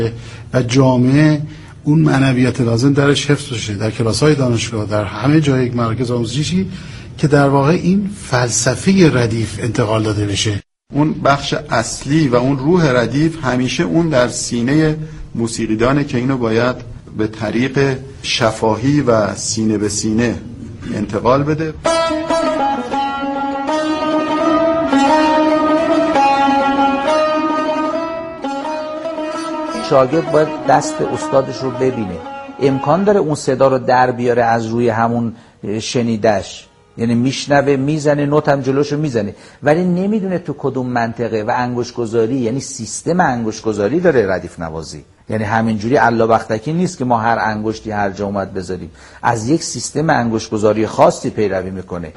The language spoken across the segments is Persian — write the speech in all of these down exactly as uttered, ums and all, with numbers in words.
و جامعه اون معنویت لازم درش حفظ بشه، در کلاس‌های دانشگاه، در همه جای یک مرکز آموزشی، که در واقع این فلسفه ردیف انتقال داده بشه. اون بخش اصلی و اون روح ردیف همیشه اون در سینه موسیقیدانه که اینو باید به طریق شفاهی و سینه به سینه انتقال بده. شاگرد باید دست استادش رو ببینه، امکان داره اون صدا رو در بیاره از روی همون شنیدش، یعنی میشنوه، میزنه، نوت هم جلوشو میزنه، ولی نمیدونه تو کدوم منطقه و انگشت گذاری، یعنی سیستم انگشت گذاری داره ردیف نوازی. یعنی همینجوری الا بختکی نیست که ما هر انگشتی هر جا اومد بذاریم، از یک سیستم انگشت گذاری خاصی پیروی میکنه.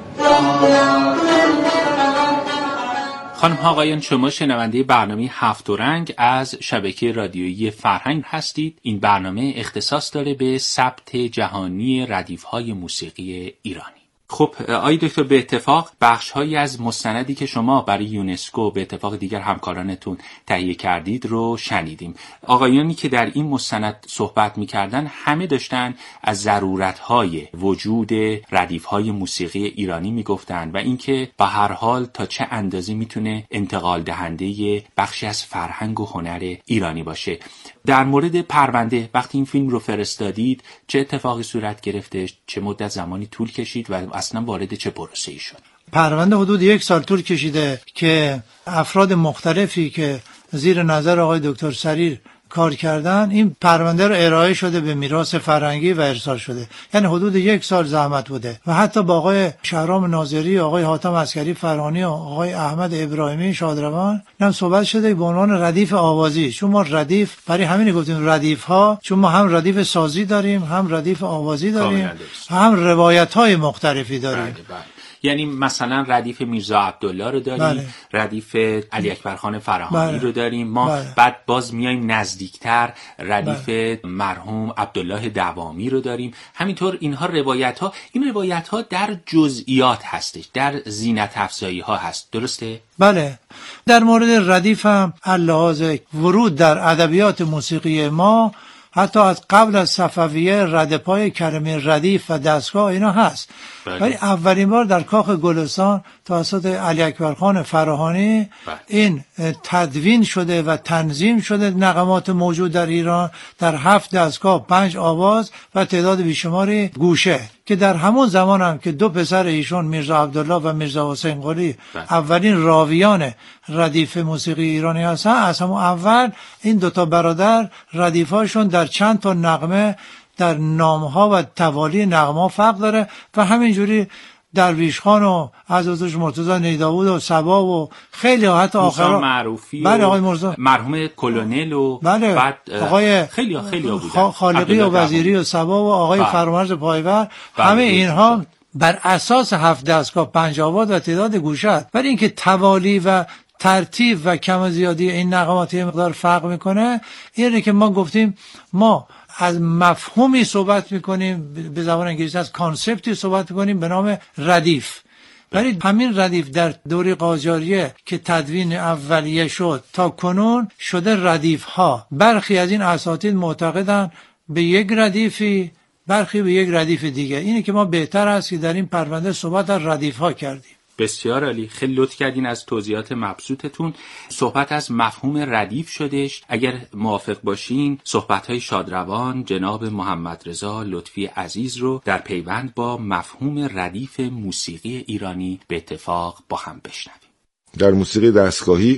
خانم ها آقایان، شما شنونده برنامه هفت رنگ از شبکه رادیویی فرهنگ هستید. این برنامه اختصاص داره به ثبت جهانی ردیف‌های موسیقی ایرانی. خب آقای دکتر، به اتفاق بخش‌هایی از مستندی که شما برای یونسکو به اتفاق دیگر همکارانتون تهیه کردید رو شنیدیم. آقایانی که در این مستند صحبت می‌کردن همه داشتن از ضرورت‌های وجود ردیف‌های موسیقی ایرانی می‌گفتن و اینکه به هر حال تا چه اندازه میتونه انتقال دهنده بخشی از فرهنگ و هنر ایرانی باشه. در مورد پرونده، وقتی این فیلم رو فرستادید چه اتفاقی صورت گرفته؟ چه مدت زمانی طول کشید و اصلا وارد چه پروسه‌ای شد؟ پرونده حدود یک سال طول کشیده که افراد مختلفی که زیر نظر آقای دکتر سریر کار کردن، این پرونده رو ارائه شده به میراث فرهنگی و ارسال شده. یعنی حدود یک سال زحمت بوده و حتی با آقای شهرام ناظری، آقای حاتم عسکری فرهانی و آقای احمد ابراهیمی شادروان هم صحبت شده به عنوان ردیف آوازی. چون ما ردیف برای همین گفتیم ردیف ها، چون ما هم ردیف سازی داریم، هم ردیف آوازی داریم، هم روایت های مختلفی داریم. بله بله. یعنی مثلا ردیف میرزا عبدالله رو داریم، بله. ردیف علی اکبرخان فرهانی بله. رو داریم ما، بله. بعد باز میایم نزدیکتر ردیف بله. مرحوم عبدالله دوامی رو داریم. همینطور اینها روایت ها، این روایت ها در جزئیات هستش، در زینت افزایی ها هست، درسته؟ بله. در مورد ردیف هم لحاظ ورود در ادبیات موسیقی ما حتی از قبل از صفویه ردپای کلمه ردیف و دستگاه اینا هست، ولی بله. اولین بار در کاخ گلستان توسط علی اکبرخان فرهانی بله. این تدوین شده و تنظیم شده. نغمات موجود در ایران در هفت دستگاه، پنج آواز و تعداد بیشماری گوشه، که در همون زمان هم که دو پسر ایشون میرزا عبدالله و میرزا حسین قلی بله. اولین راویان ردیف موسیقی ایرانی هستن، از همون اول این دوتا برادر ردیفاشون در چند تا نغمه در نامها و توالی نغمه فرق داره و همینجوری درویش خان و عزازش مرتضی نیداود و صبا و خیلی ها، حتی آخرا معروفی بله آقای مرزا مرحوم کلونل و بله بعد آقای خیلی ها خیلی ها بودن، خالقی و وزیری و صبا و آقای فرامرز پایور، همه اینها بر اساس هفت دستگاه، پنج آواز و تعداد گوشه. ولی اینکه توالی و ترتیب و کم و زیادی این نغمات یه مقدار فرق میکنه، اینه که ما گفتیم ما از مفهومی صحبت میکنیم، به زبان انگلیسی از کانسپتی صحبت میکنیم به نام ردیف. ولی همین ردیف در دوره قاجاریه که تدوین اولیه شد تا کنون شده ردیف ها. برخی از این اساتید معتقدن به یک ردیفی، برخی به یک ردیف دیگه. اینه که ما بهتر است که در این پرونده صحبت از ردیف ها کردیم. بسیار عالی، خیلی لطف کردین از توضیحات مبسوطتون. صحبت از مفهوم ردیف شدش. اگر موافق باشین صحبت‌های شادروان جناب محمد رضا لطفی عزیز رو در پیوند با مفهوم ردیف موسیقی ایرانی به اتفاق با هم بشنویم. در موسیقی دستگاهی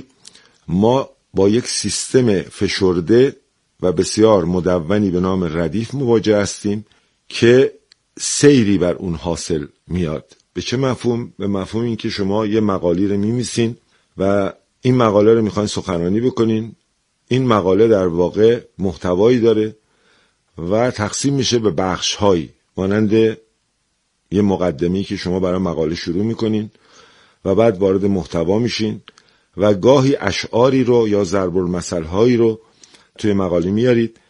ما با یک سیستم فشرده و بسیار مدونی به نام ردیف مواجه هستیم که سیری بر اون حاصل میاد. به چه مفهوم؟ به مفهوم این که شما یه مقالی رو میمیسین و این مقاله رو میخواین سخنرانی بکنین. این مقاله در واقع محتوایی داره و تقسیم میشه به بخش‌هایی، مانند یه مقدمه‌ای که شما برای مقاله شروع میکنین و بعد وارد محتوا میشین و گاهی اشعاری رو یا ضرب المثل‌هایی رو توی مقاله میارید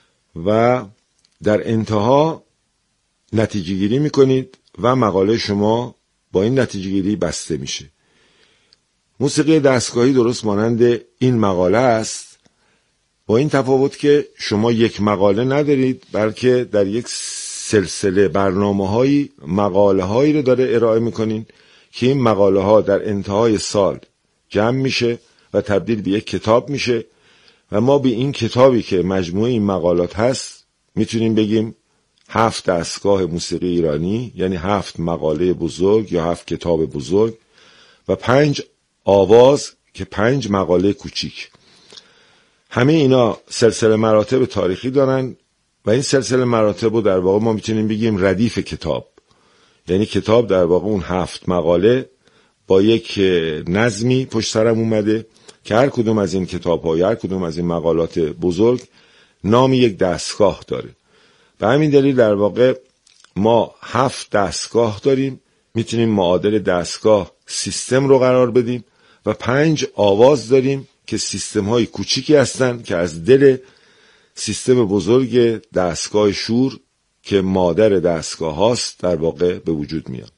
و در انتها نتیجه گیری میکنید و مقاله شما با این نتیجه گیری بسته میشه. موسیقی دستگاهی درست مانند این مقاله است با این تفاوت که شما یک مقاله ندارید، بلکه در یک سلسله برنامه‌هایی مقاله‌هایی رو داره ارائه می‌کنین که این مقاله‌ها در انتهای سال جمع میشه و تبدیل به یک کتاب میشه و ما به این کتابی که مجموعه این مقالات هست میتونیم بگیم هفت دستگاه موسیقی ایرانی، یعنی هفت مقاله بزرگ یا هفت کتاب بزرگ و پنج آواز که پنج مقاله کوچیک. همه اینا سلسله مراتب تاریخی دارن و این سلسله مراتب رو در واقع ما میتونیم بگیم ردیف کتاب، یعنی کتاب در واقع اون هفت مقاله با یک نظمی پشت سرم اومده که هر کدوم از این کتاب ها یا هر کدوم از این مقالات بزرگ نام یک دستگاه داره. به همین دلیل در واقع ما هفت دستگاه داریم، میتونیم معادل دستگاه سیستم رو قرار بدیم و پنج آواز داریم که سیستم های کوچیکی هستن که از دل سیستم بزرگ دستگاه شور که مادر دستگاه هاست در واقع به وجود میان.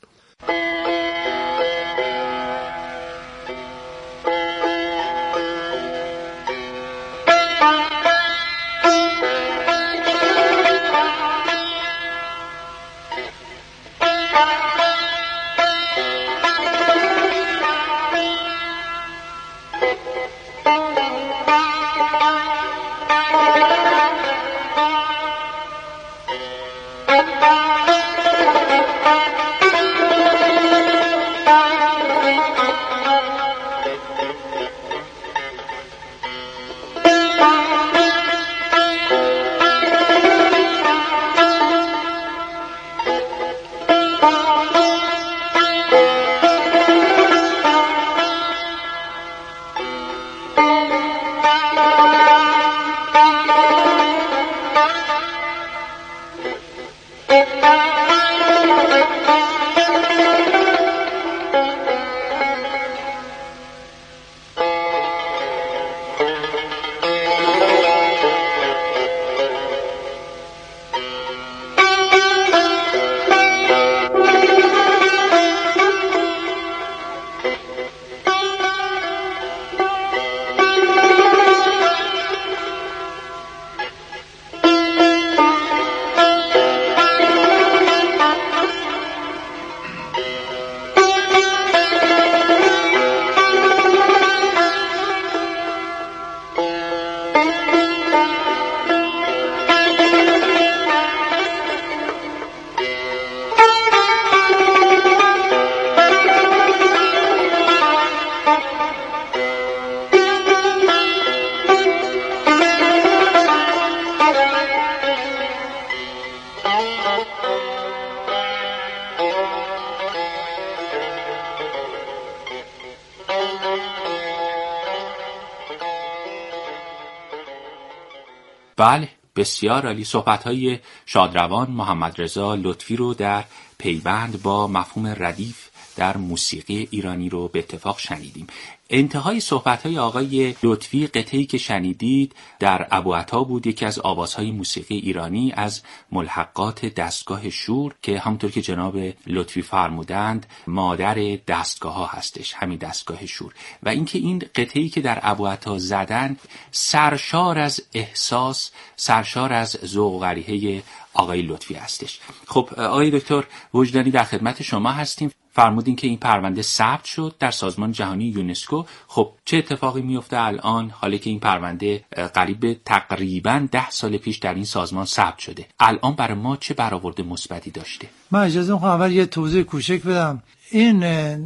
بله، بسیار عالی. صحبت‌های شادروان محمد رضا لطفی رو در پیوند با مفهوم ردیف در موسیقی ایرانی رو به اتفاق شنیدیم. انتهای صحبت‌های آقای لطفی قطعه‌ای که شنیدید در ابوعطا بود، یکی از آوازهای موسیقی ایرانی از ملحقات دستگاه شور که همونطور که جناب لطفی فرمودند مادر دستگاه‌ها هستش، همین دستگاه شور. و اینکه این قطعه‌ای که در ابوعطا زدن سرشار از احساس، سرشار از ذوق و غریحه آقای لطفی هستش. خب آقای دکتر وجدانی در خدمت شما هستیم. فرمودین که این پرونده ثبت شد در سازمان جهانی یونسکو. خب چه اتفاقی میفته الان حالا که این پرونده قریب به تقریباً ده سال پیش در این سازمان ثبت شده؟ الان برای ما چه برآورد مثبتی داشته؟ من اجازه میخوام اول یه توضیح کوچک بدم. این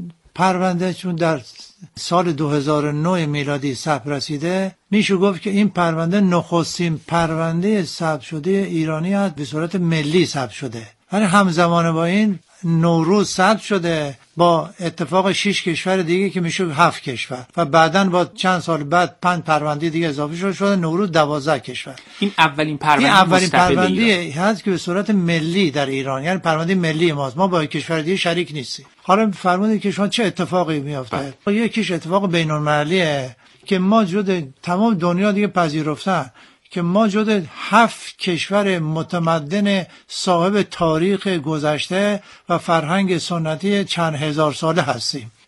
پرونده چون در سال دو هزار و نه میلادی ثبت رسیده، میشه گفت که این پرونده نخستین پرونده ثبت شده ایرانی است، به صورت ملی ثبت شده. ولی همزمان با این نوروز ثبت شده با اتفاق شش کشور دیگه که میشه هفت کشور و بعداً با چند سال بعد پنج پرونده دیگه اضافه شده شده نوروز دوازده کشور. این اولین پرونده این اولین پرونده هست که به صورت ملی در ایران، یعنی پرونده ملی ماست، ما با کشور دیگه شریک نیستیم. حالا فرمودید که شما چه اتفاقی میفته؟ یکیش اتفاق بین‌المللیه که ما جدا تمام دنیا دیگه پذیرفتن که ما جدا هفت کشور متمدن صاحب تاریخ گذشته و فرهنگ سنتی چند هزار ساله هستیم.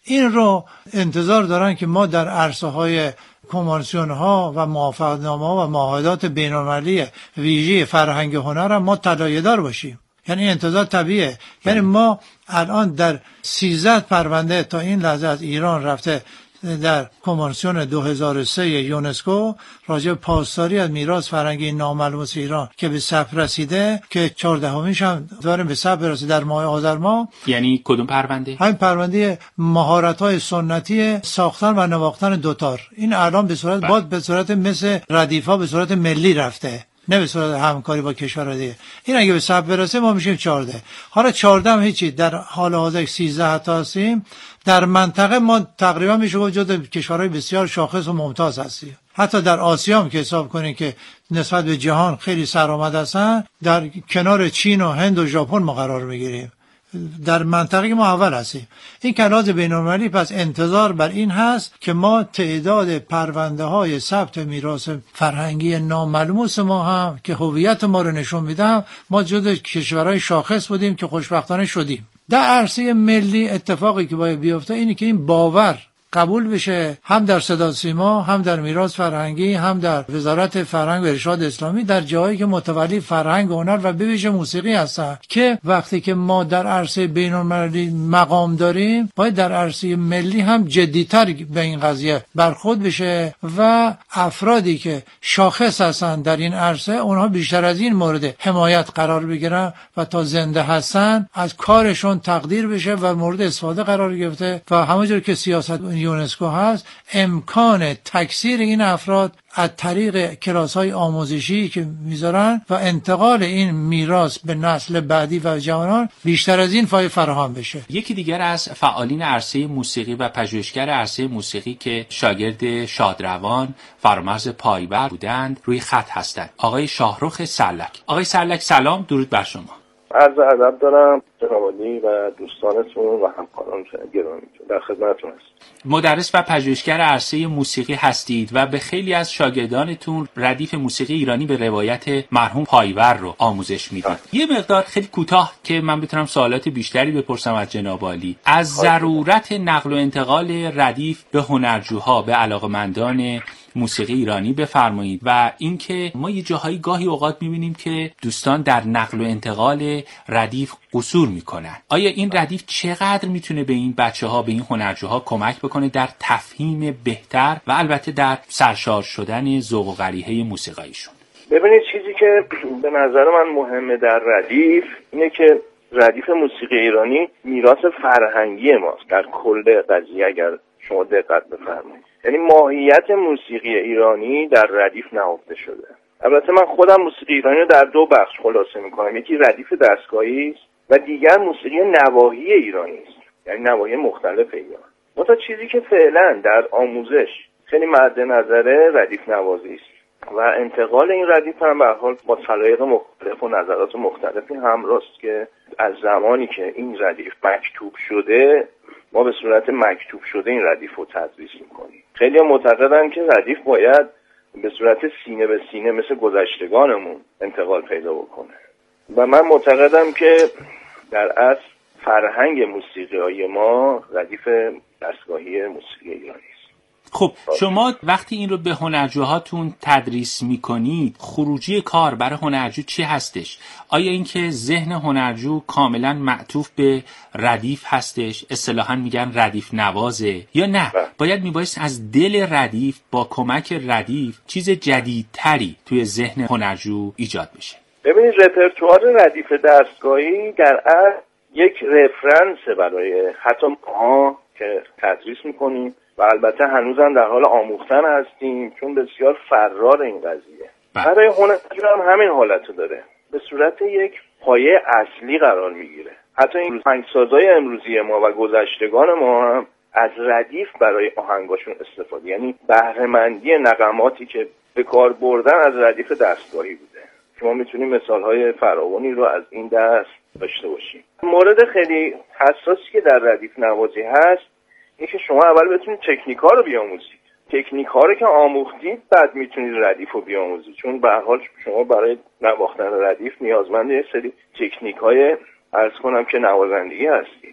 این رو انتظار دارن که ما در عرصه های کنوانسیون ها و موافقتنامه ها و معاهدات بین‌المللی ویژه فرهنگ هنر هم ما طلایه‌دار باشیم. یعنی انتظار طبیعیه. یعنی ما الان در سیزده پرونده تا این لحظه از ایران رفته در کنوانسیون دو هزار و سه یونسکو راجع به پاسداری از میراث فرهنگی ناملموس ایران که به ثبت رسیده که چهاردهمیش هم داریم به ثبت رسید در ماه آذر ماه. یعنی کدوم پرونده؟ همین پرونده مهارت‌های سنتی ساختن و نواختن دوتار. این الان به صورت بله. باز به صورت مثل ردیفا به صورت ملی رفته، نه به صورت همکاری با کشورهای دیگه. این اگه به ثبت برسه ما میشیم چهارده. حالا چهارده هم هیچی، در حال حاضر سیزده حتی هستیم. در منطقه ما تقریبا میشه گفت جزو کشورهای بسیار شاخص و ممتاز هستیم. حتی در آسیا هم که حساب کنین که نسبت به جهان خیلی سرآمد هستن، در کنار چین و هند و ژاپن ما قرار میگیریم. در منطقه ما اول هستیم. این کلاز بین‌المللی پس انتظار بر این هست که ما تعداد پرونده های ثبت میراث فرهنگی ناملموس ما هم که هویت ما رو نشون میده، ما جزو کشورهای شاخص بودیم که خوشبختانه شدیم. در عرصه ملی اتفاقی که باید بیفته اینه که این باور قبول بشه، هم در صدا سیما، هم در میراث فرهنگی، هم در وزارت فرهنگ و ارشاد اسلامی، در جایی که متولی فرهنگ و هنر و به ویژه موسیقی هستن، که وقتی که ما در عرصه بین‌المللی مقام داریم باید در عرصه ملی هم جدی‌تر به این قضیه برخورد بشه و افرادی که شاخص هستن در این عرصه اونها بیشتر از این مورد حمایت قرار بگیرن و تا زنده هستن از کارشون تقدیر بشه و مورد استفاده قرار گرفته و همونجور که سیاست یونسکو هست امکان تکثیر این افراد از طریق کلاس‌های آموزشی که میذارن و انتقال این میراث به نسل بعدی و جوانان بیشتر از این فایده فراهم بشه. یکی دیگر از فعالین عرصه موسیقی و پژوهشگر عرصه موسیقی که شاگرد شادروان فرامرز پایور بودند روی خط هستند، آقای شاهرخ سلک. آقای سلک سلام، درود بر شما. عرض ادب دارم جناب عالی و دوستانتون و همکارانتون گرامی، در خدمتتون هستم. مدرس و پژوهشگر عرصه موسیقی هستید و به خیلی از شاگردانتون ردیف موسیقی ایرانی به روایت مرحوم پایور رو آموزش میدید. یه مقدار خیلی کوتاه که من بتونم سوالات بیشتری بپرسم از جناب عالی، از ضرورت نقل و انتقال ردیف به هنرجوها، به علاقه‌مندان موسیقی ایرانی بفرمایید، و اینکه ما یه جاهایی گاهی اوقات می‌بینیم که دوستان در نقل و انتقال ردیف قصور میکنن. آیا این ردیف چقدر میتونه به این بچه‌ها، به این هنرجوها کمک بکنه در تفهیم بهتر و البته در سرشار شدن ذوق و قریحه موسیقایشون؟ ببینید، چیزی که به نظر من مهمه در ردیف اینه که ردیف موسیقی ایرانی میراث فرهنگی ماست در کل قضیه. اگر شما دقت بفرمایید، یعنی ماهیت موسیقی ایرانی در ردیف نهفته شده. البته من خودم موسیقی ایرانی رو در دو بخش خلاصه میکنم، یکی ردیف دستگاهی است و دیگر موسیقی نواحی ایرانی است، یعنی نواحی مختلف ایران. مثلا چیزی که فعلا در آموزش خیلی مد نظره ردیف نوازی است و انتقال این ردیف هم به هر حال با سلایق مختلف و نظرات مختلفی همراست که از زمانی که این ردیف مکتوب شده ما به صورت مکتوب شده این ردیف رو تدریس میکنیم. خیلی معتقدن که ردیف باید به صورت سینه به سینه مثل گذشتگانمون انتقال پیدا بکنه و من معتقدم که در اصل فرهنگ موسیقی ما ردیف دستگاهی موسیقی ایرانی است. خب شما وقتی این رو به هنرجوهاتون تدریس میکنید، خروجی کار برای هنرجو چی هستش؟ آیا اینکه ذهن هنرجو کاملا معطوف به ردیف هستش، اصطلاحاً میگن ردیف نوازه، یا نه باید میبایست از دل ردیف با کمک ردیف چیز جدیدتری توی ذهن هنرجو ایجاد بشه؟ ببینید، رپرتوار ردیف دستگاهی در اصل یک رفرنس برای حتی ما که تدریس میکنیم و البته هنوزم در حال آموختن هستیم، چون بسیار فرار این قضیه. برای هنرجو هم همین حالتو داره، به صورت یک پایه اصلی قرار میگیره. حتی این آهنگسازای امروزی ما و گذشتگان ما هم از ردیف برای آهنگاشون استفاده، یعنی بهره‌مندی نغماتی که به کار بردن از ردیف دستگاهی بوده. شما میتونید مثالهای فراوانی رو از این دست داشته باشید. مورد خیلی حساسی که در ردیف نوازی هست این که شما اول بتونید تکنیک ها رو بیاموزید. تکنیک ها رو که آموختید بعد میتونید ردیف رو بیاموزید، چون به هر حال شما برای نواختن ردیف نیازمند یه سری تکنیک های عرض کنم که نوازندگی هستید.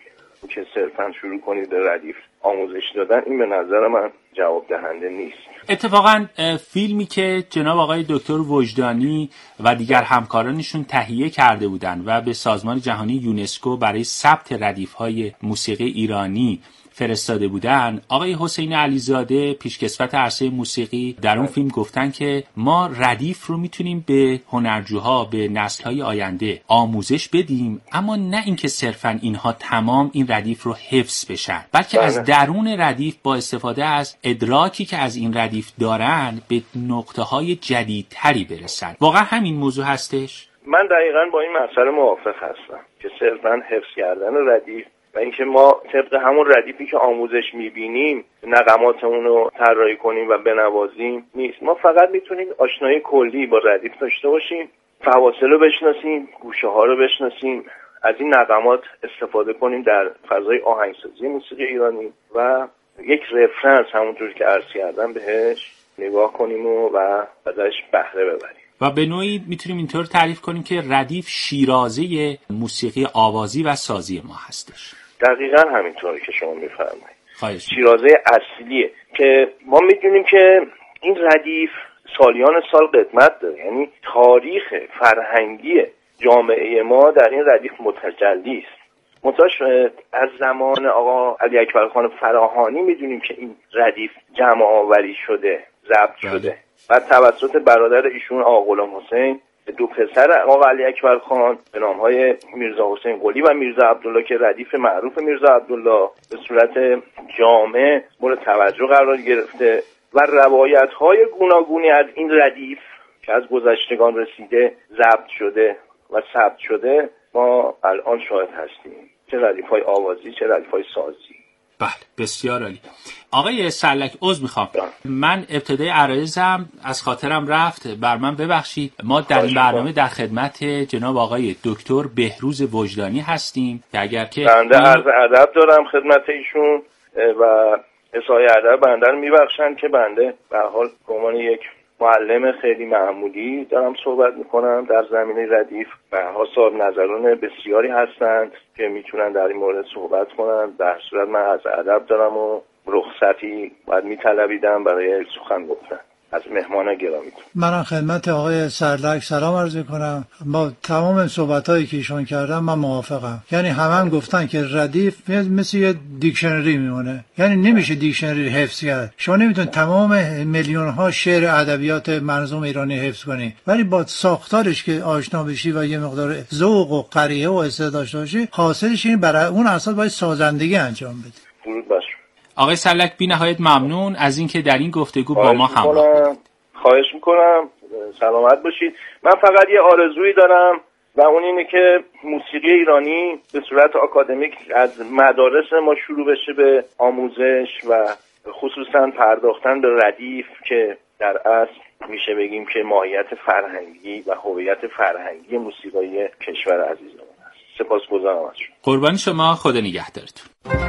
که صرفا شروع کنید به ردیف آموزش دادن، این به نظر من جواب دهنده نیست. اتفاقا فیلمی که جناب آقای دکتر وجدانی و دیگر همکارانشون تهیه کرده بودند و به سازمان جهانی یونسکو برای ثبت ردیف‌های موسیقی ایرانی فرستاده بودن، آقای حسین علیزاده پیشکسوت عرصه موسیقی در اون فیلم گفتن که ما ردیف رو میتونیم به هنرجوها، به نسل‌های آینده آموزش بدیم، اما نه اینکه صرفاً اینها تمام این ردیف رو حفظ بشن، بلکه بله. از درون ردیف با استفاده از ادراکی که از این ردیف دارن به نقطه‌های جدیدتری برسن. واقعا همین موضوع هستش؟ من دقیقاً با این مسئله موافق هستم که صرفاً حفظ کردن ردیف و اینکه ما طبق همون ردیفی که آموزش می‌بینیم نغماتمون رو طراحی کنیم و بنوازیم نیست. ما فقط میتونیم آشنایی کلی با ردیف داشته باشیم، فواصل رو بشناسیم، گوشه‌ها رو بشناسیم، از این نغمات استفاده کنیم در فضای آهنگسازی موسیقی ایرانی و یک رفرنس همونطور که عرض کردم بهش نگاه کنیم و, و ازش بهره ببریم. و به نوعی میتونیم اینطور تعریف کنیم که ردیف شیرازه موسیقی آوازی و سازی ما هستش. دقیقاً همینطوری که شما میفرمایید. خواهش. شیرازه اصلیه که ما میدونیم که این ردیف سالیان سال قدمت داره، یعنی تاریخ فرهنگی جامعه ما در این ردیف متجلی است. متاش از زمان آقا علی اکبر خان فراهانی میدونیم که این ردیف جمع آوری شده، ضبط شده و توسط برادر ایشون آقا غلام حسین دو پسر آقا علی اکبر خان به نامهای میرزا حسین قلی و میرزا عبدالله که ردیف معروف میرزا عبدالله به صورت جامع مورد توجه قرار گرفته و روایت‌های گوناگونی از این ردیف که از گذشتگان رسیده ضبط شده و ثبت شده ما الان شاهد هستیم، چه ردیف‌های آوازی چه ردیف‌های سازی. بله بسیار عالی. آقای سرلک عذر میخوام، من ابتدای عرایزم از خاطرم رفت، بر من ببخشید. ما در این برنامه در خدمت جناب آقای دکتر بهروز وجدانی هستیم که اگر که بنده عرض ادب دارم خدمت ایشون و اظهار ادب بنده رو میبخشن که بنده به هر حال به عنوان یک معلم خیلی معمولی دارم صحبت میکنم در زمینه ردیف و صاحب نظران بسیاری هستند که میتونن در این مورد صحبت کنن. در صورت من از ادب دارم و رخصتی باید میطلبیدم برای سخن گفتن از مهمان گرامیتون. من خدمت آقای سرلک سلام عرض میکنم. با تمام صحبتایی که ایشون کردن من موافقم. یعنی همه هم گفتن که ردیف مثل یه دیکشنری میمونه، یعنی نمیشه دیکشنری حفظ کرد. شما نمیتون تمام میلیون ها شعر ادبیات منظوم ایرانی حفظ کنی، ولی با ساختارش که آشنا بشی و یه مقدار ذوق و قریحه و استعداد داشته باشی، حاصلش این برای اون اساس باید سازندگی انجام بدی. درود باشه. آقای سرلک بی نهایت ممنون از اینکه در این گفتگو با ما همراه بودید. خواهش میکنم، سلامت باشید. من فقط یه آرزویی دارم و اون اینه که موسیقی ایرانی به صورت آکادمیک از مدارس ما شروع بشه به آموزش و خصوصا پرداختن به ردیف که در اصل میشه بگیم که ماهیت فرهنگی و هویت فرهنگی موسیقی کشور عزیزمون است. سپاسگزارم از شما. قربان شما، خدا نگهدارتون.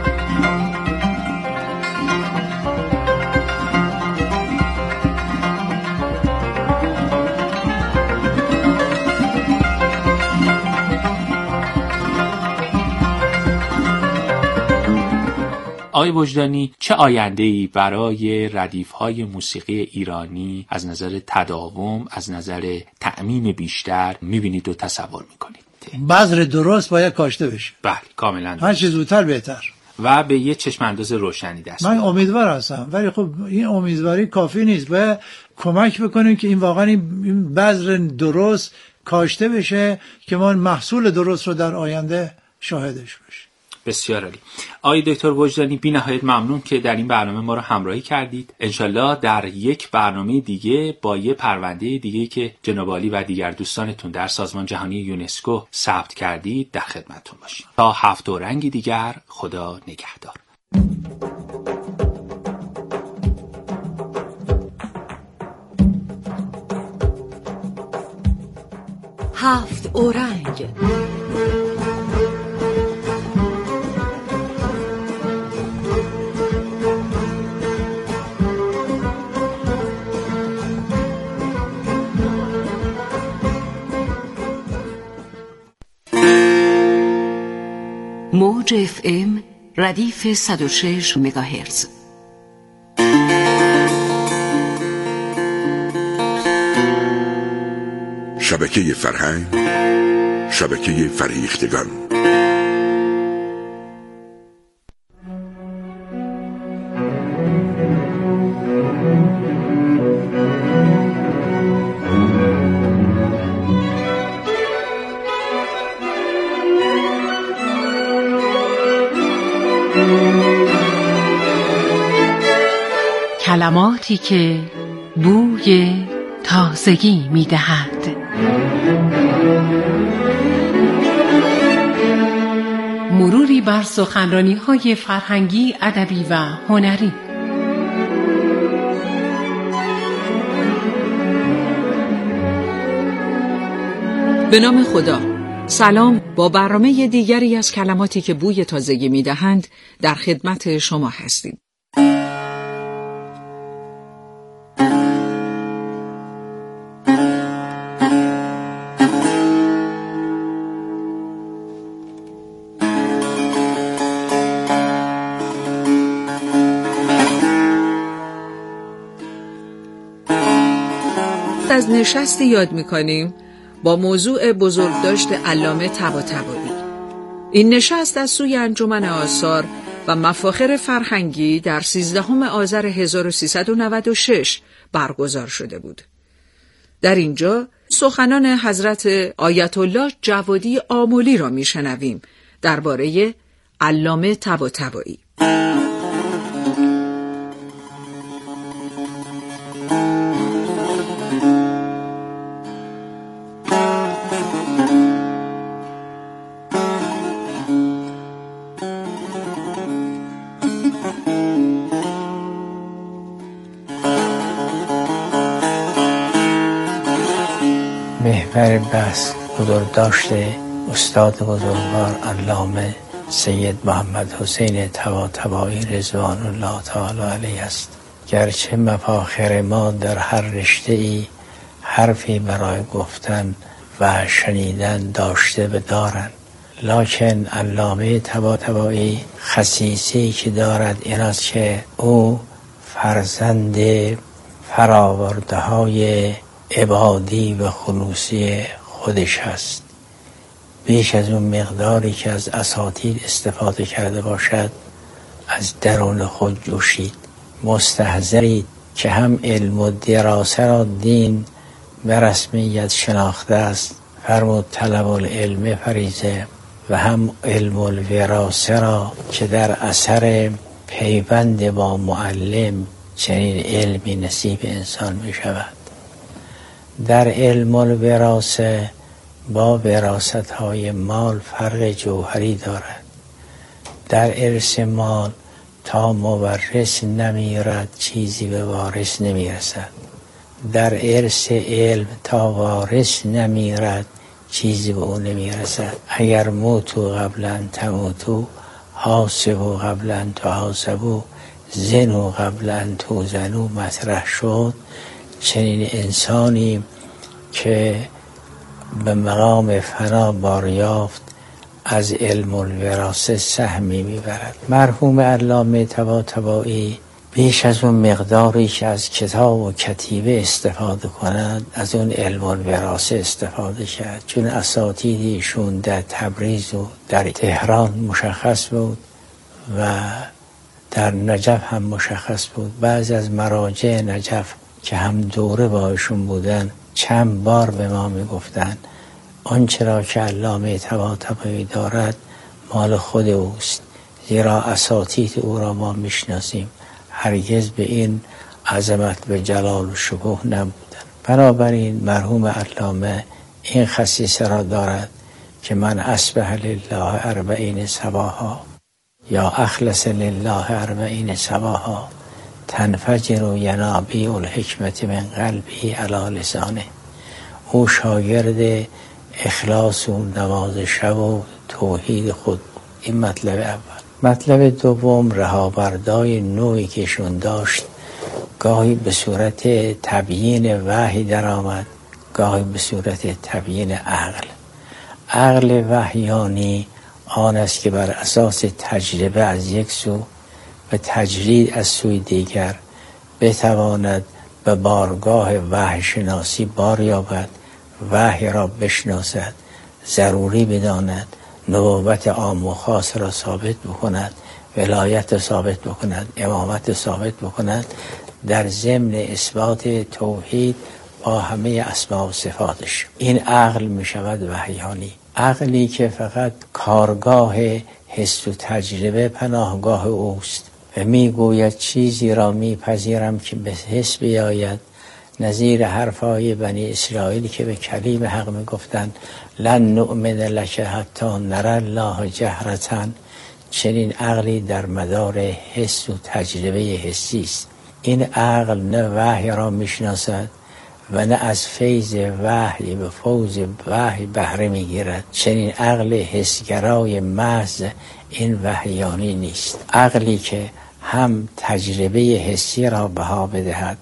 آقای وجدانی، چه آینده‌ای برای ردیف‌های موسیقی ایرانی از نظر تداوم، از نظر تأمین بیشتر می‌بینید و تصور می‌کنید؟ بذر درست باید کاشته بشه. بله، کاملاً. هر چه زودتر بهتر. و به یه چشم انداز روشنی دست من امیدوار هستم، ولی خب این امیدواری کافی نیست. باید کمک بکنیم که این واقعا این بذر درست کاشته بشه که ما محصول درست رو در آینده شاهدش باشیم. بسیار عالی. آقای دکتر وجدانی بی نهایت ممنون که در این برنامه ما رو همراهی کردید. انشالله در یک برنامه دیگه با یه پرونده دیگه که جناب عالی و دیگر دوستانتون در سازمان جهانی یونسکو ثبت کردید در خدمتتون باشیم. تا هفت و رنگی دیگر، خدا نگهدار. هفت اورنگ. موج اف ام ردیف صد و شش مگاهرتز. شبکه فرهنگ، شبکه فریختگان. کلماتی که بوی تازگی می دهد. مروری بر سخنرانی‌های فرهنگی، ادبی و هنری. به نام خدا. سلام، با برنامه دیگری از کلماتی که بوی تازگی می دهند در خدمت شما هستیم. از نشستی یاد می‌کنیم با موضوع بزرگداشت علامه طباطبایی. این نشست از سوی انجمن آثار و مفاخر فرهنگی در سیزدهم آذر هزار و سیصد و نود و شش برگزار شده بود. در اینجا سخنان حضرت آیت الله جوادی آملی را میشنویم درباره علامه طباطبایی. محور بحث بزرگداشت استاد بزرگوار علامه سید محمد حسین طباطبایی رضوان الله تعالی علیه است. گرچه مفاخر ما در هر رشته ای حرفی برای گفتن و شنیدن داشته و دارند، لکن علامه طباطبایی خصیصی که دارد این است که او فرزند فراورده های عبادی و خلوصی خودش هست. بیش از اون مقداری که از اساتید استفاده کرده باشد از درون خود جوشید. مستحضرید که هم علم و دراسه را دین به رسمیت شناخته است، فرمود طلب العلم فریضه، و هم علم الوراثه را که در اثر پیوند با معلم چنین علمی نصیب انسان می شود. در علم الوراثه با وراثت های مال فرق جوهری دارد. در ارث مال تا مورث نمیرد چیزی به وارث نمیرسد. در ارث علم تا وارث نمیرد چیزی به او نمیرسد. اگر موتو قبلا تموتو، حاسبو قبلا تحاسبو، زنو قبلا توزنو مطرح شد، چنین انسانی که به مقام فنا باریافت از علم الوراثه سهمی میبرد. مرحوم علامه طباطبایی بیش از اون مقداری که از کتاب و کتیبه استفاده کنند از اون علم الوراثه استفاده کرد، چون اساتیدیشون در تبریز و در تهران مشخص بود و در نجف هم مشخص بود. بعضی از مراجع نجف که هم دوره باشون بودن چند بار به ما میگفتن آنچه را که علامه طباطبایی دارد مال خود اوست، زیرا اساتید او را ما میشناسیم، هرگز به این عظمت و جلال و شکوه نبودن. بنابراین مرحوم علامه این خصیصه را دارد که من اصبح لله اربعین صباحا یا اخلص لله اربعین صباحا تنفجر ینابیع الحکمت من قلبی علی لسانه. او شاگرد اخلاص و نوازش و توحید خود. این مطلب اول. مطلب دوم، رهابردای نوعی که شون داشت، گاهی به صورت تبیین وحی در آمد، گاهی به صورت تبیین عقل. عقل وحیانی آن است که بر اساس تجربه از یک سو و تجرید از سوی دیگر بتواند به بارگاه وحی شناسی بار یابد، وحی را بشناسد، ضروری بداند، نبوت عام و خاص را ثابت بکند، ولایت ثابت بکند، امامت ثابت بکند، در ضمن اثبات توحید با همه اسماء و صفاتش. این عقل می شود وحیانی، عقلی که فقط کارگاه حس و تجربه پناهگاه اوست و می گوید چیزی را می پذیرم که به حس بیاید، نظیر حرفای بنی اسرائیل که به کلیم حق می گفتند لن نؤمن لک حتی نری الله جهرة. چنین عقلی در مدار حس و تجربه حسی است. این عقل نه وحی را می شناسد و نه از فیض وحی به فوز وحی بهره می گیرد. چنین عقل حسگرای محض این وحیانی نیست. عقلی که هم تجربه حسی را بها بدهد،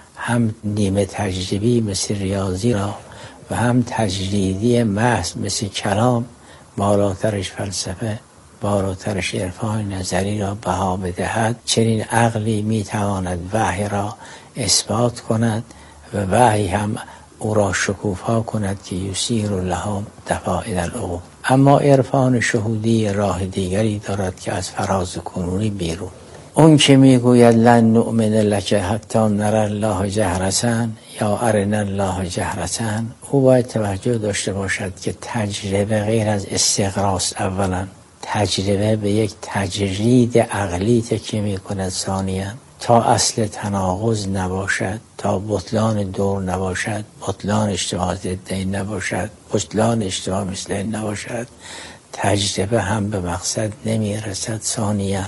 هم نیمه تجربی مثل ریاضی را و هم تجریدی محض مثل کلام، بالاترش فلسفه، بالاترش عرفان نظری را بها بدهد، چنین عقلی می تواند وحی را اثبات کند و وحی هم او را شکوفا کند که یسیر لهم دفائع العقول. اما عرفان شهودی راه دیگری دارد که از فراز کنونی بیرون. اون که میگوید لن نؤمن لک حتی نری الله جهرة یا ارنا الله جهرة، او باید توجه داشته باشد که تجربه غیر از استقراست. اولا تجربه به یک تجرید عقلی تکیه میکند، ثانیا تا اصل تناقض نباشد، تا بطلان دور نباشد، بطلان اجتماع ضدین نباشد، بطلان اجتماع مثلین نباشد، تجربه هم به مقصد نمیرسد. ثانیا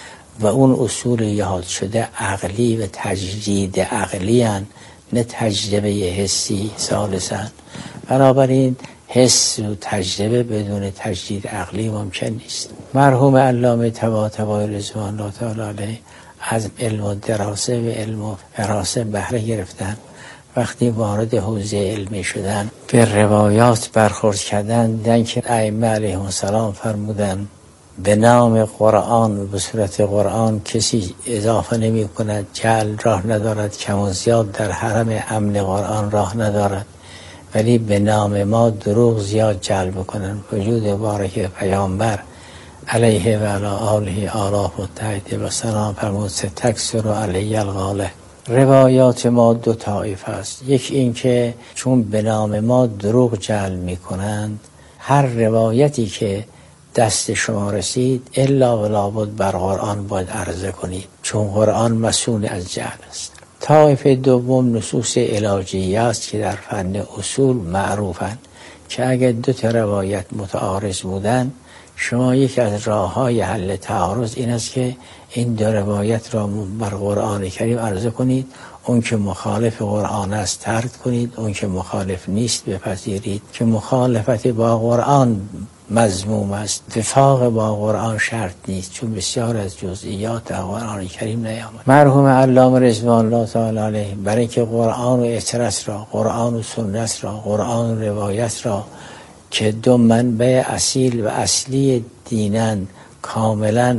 و اون اصول یاد شده عقلی و تجرید عقلی هن، نه تجربه حسی. ثالثا بنابراین حس و تجربه بدون تجرید عقلی ممکن نیست. مرحوم علامه طباطبایی رضوان الله تعالی علیه از علم و دراسه و علم و فراسه بهره گرفتن. وقتی وارد حوزه علمی شدن به روایات برخورد کردن، دیدن که ائمه علیهم السلام فرمودن به نام قرآن و به صورت قرآن کسی اضافه نمی کند، جعل راه ندارد، کم و زیاد در حرم امن قرآن راه ندارد، ولی به نام ما دروغ زیاد جلب کنند. وجود مبارک پیامبر علیه و علی آله آلاف و تحت و سلام فرمود ستکسر علیه الغاله. روایات ما دو طایفه است. یک این که چون به نام ما دروغ جلب می کنند، هر روایتی که دست شما رسید الا و لابد بر قرآن باید عرضه کنید، چون قرآن مسئول از جهل است. طایفه دوم نصوص علاجیه است که در فن اصول معروفند که اگر دو تا روایت متعارض بودن، شما یک از راه‌های حل تعارض این است که این دو روایت را بر قرآن کریم عرضه کنید، اون که مخالف قرآن است ترک کنید، اون که مخالف نیست بپذیرید. که مخالفت با قرآن مذموم است، اتفاق با قرآن شرط نیست، چون بسیار از جزئیات قرآن کریم نیامد. مرحوم علامه رضوان الله تعالی علیه برای که قرآن و اطرس را، قرآن و سنت را، قرآن و روایت را که دو منبع اصیل و اصلی دینن کاملا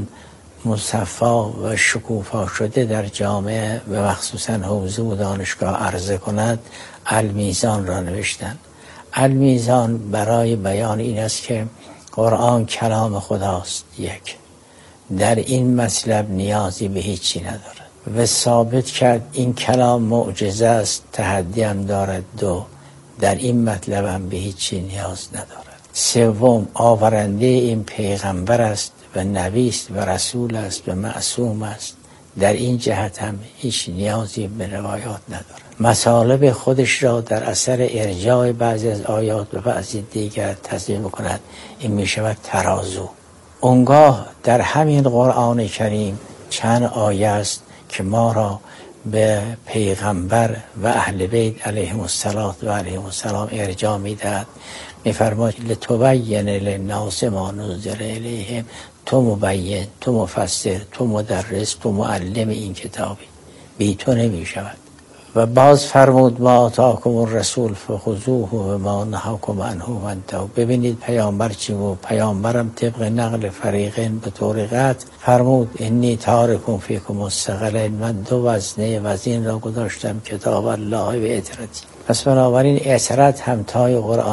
مصفا و شکوفا شده در جامعه و مخصوصا حوزه و دانشگاه عرضه کند، المیزان را نوشتند. المیزان برای بیان این است که قرآن کلام خداست، یک، در این مطلب نیازی به هیچی ندارد و ثابت کرد این کلام معجزه است، تحدی هم دارد، دو، در این مطلب هم به هیچی نیاز ندارد، سوم، آورنده این پیغمبر است و نبی است و رسول است و معصوم است، در این جهت هم هیچ نیازی به روایات ندارد. مطالب خودش را در اثر ارجاع بعضی از آیات و بعضی دیگر تصدیق کند، این می شود ترازو. اونگاه در همین قرآن کریم چند آیه است که ما را به پیغمبر و اهل بیت علیهم السلام و علیهم السلام ارجاع می دهد. می فرماید لتبین للناس ما نزل الیهم، تو مبین، تو مفسر، تو مدرس، تو معلم این کتابی، بی تو نمی شود. و باز فرمود ما آتاکم الرسول فخذوه و ما نهاکم عنه فانتهوا. ببینید پیامبر چی بود. پیامبرم طبق نقل فریقین به طور قطع فرمود انی تارکم فیکم الثقلین، من دو وزنه وزین را گذاشتم، کتاب الله و اطرتی. پس بنابراین اطرت همتای قرآن